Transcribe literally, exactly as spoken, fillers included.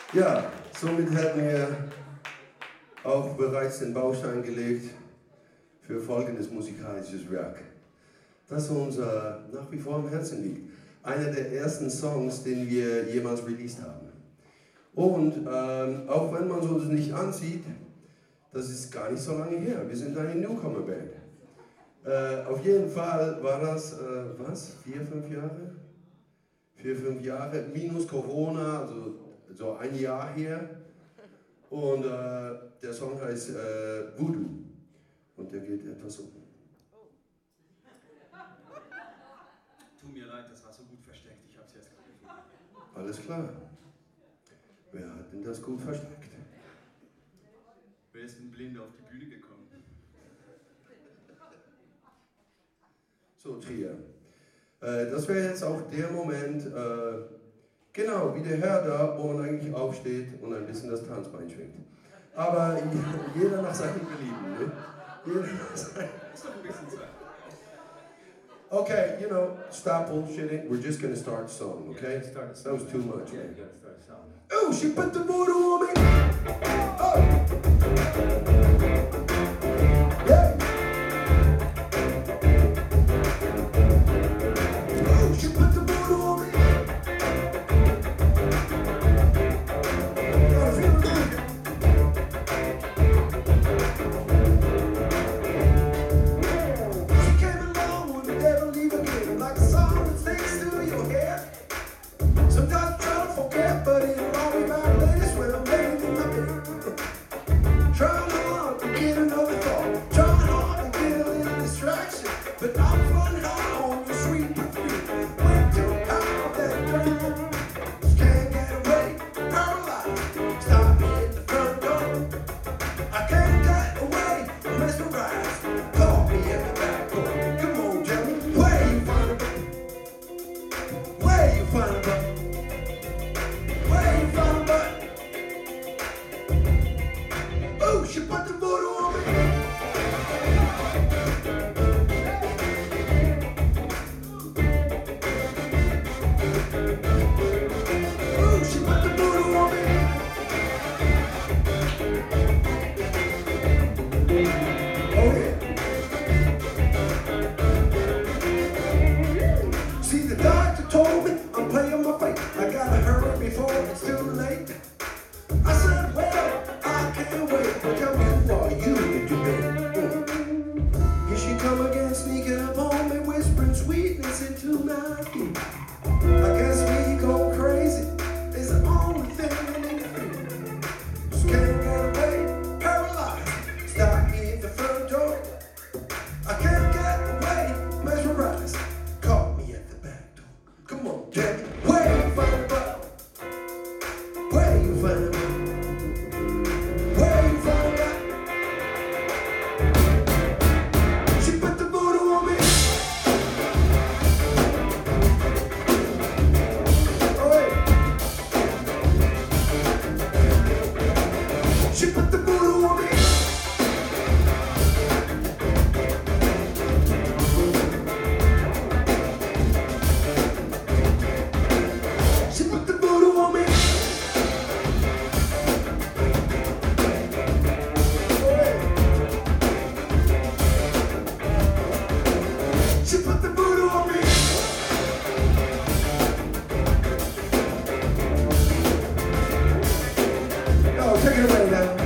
Ja, somit hätten wir auch bereits den Baustein gelegt für folgendes musikalisches Werk, das uns äh, nach wie vor am Herzen liegt. Einer der ersten Songs, den wir jemals released haben. Und ähm, auch wenn man es uns nicht ansieht, das ist gar nicht so lange her. Wir sind eine Newcomer-Band. Äh, auf jeden Fall war das, äh, was, vier, fünf Jahre? Vier, fünf Jahre, minus Corona, also so ein Jahr her. Und äh, der Song heißt äh, Voodoo. Und der geht etwas so. Tut mir leid, das war so gut versteckt, ich hab's jetzt gerade gefunden. Alles klar. Wer hat denn das gut versteckt? Wer ist denn blind auf die Bühne gekommen? So, Trier. Äh, das wäre jetzt auch der Moment, äh, genau, wie der Herr da, wo man eigentlich aufsteht und ein bisschen das Tanzbein schwingt. Aber jeder nach seinem Belieben, ne? Jeder nach seinem... Ist doch ein bisschen Zeit. Okay, you know, stop bullshitting. We're just gonna start the song, okay? Yeah, start the That was too much, Yeah, man. you gotta start a song. Oh, she put the voodoo on me! Oh! Yeah! Oh, she put the voodoo on me! Oh, feel good! She came along with the devil leave again, like a song that sings through your head. Sometimes try to forget, but it'll all be back latest when I'm laying in my bed. Trying hard to get another thought, trying hard to get a little distraction, but I'm running high on your sweet perfume. Way too high on that dream. Just can't get away, paralyzed. Stop me at the front door. I can't get away, mesmerized. Call me at the back door. Come on, tell me where you find it. Where you find it. Where you find it. Oh, she put the voodoo on me. Oh, she put the voodoo on me. Oh, yeah. See, the doctor told me I'm playing my fate. I gotta hurry before it's too late. I said, well, I can't wait. But tell me who are you to be? Here she come again, sneaking up on me, whispering sweetness into my ear. I guess me go crazy is the only thing I need to feel. Just can't get away, paralyzed. Stop me at the front door. I can't get away, mesmerized. Caught me at the back door. Come on, Jack, where you find the button? Where you find the button? Where you find the button? She put the voodoo on me. Oh, yeah. She put the voodoo on me. She put the voodoo on me. Oh, yeah. She put the voodoo on me. Oh, take it away now.